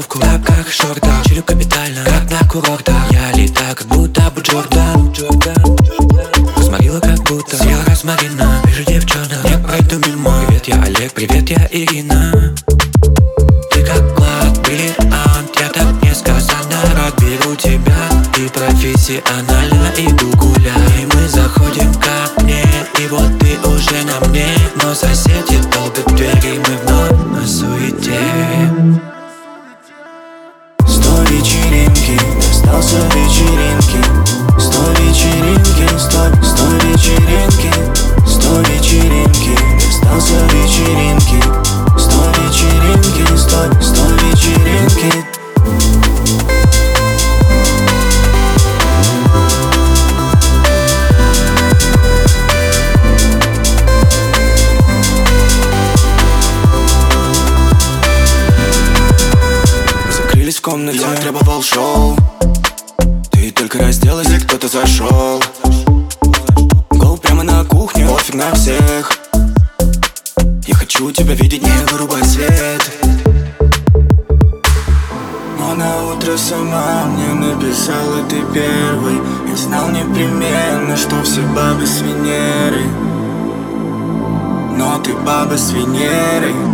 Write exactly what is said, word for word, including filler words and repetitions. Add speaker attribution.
Speaker 1: тусовку в лапках и шортах, чилю капитально, как на курортах. Я летаю, как будто бы Джордан. Розмарила, как будто съел розмарина. Вижу девчонок, не пройду мимо. Привет, я Олег, привет, я Ирина. Ты как клад, бриллиант, я так несказанно рад. Беру тебя и профессионально иду гулять. И мы заходим ко мне, и вот ты уже на мне. Но соседи долбят двери, мы вновь на суете.
Speaker 2: Сто вечеринки, остался вечеринки. Сто вечеринки, сто, сто вечеринки. Сто вечеринки, остался вечеринки. Сто вечеринки, сто, сто вечеринки. В комнате я требовал шоу. Ты только разделась, и кто-то зашел. Гол прямо на кухню, пофиг на всех. Я хочу тебя видеть, не вырубай свет. Но на утро сама мне написала ты первый. Я знал непременно, что все бабы с Венеры. Но ты баба с Венеры.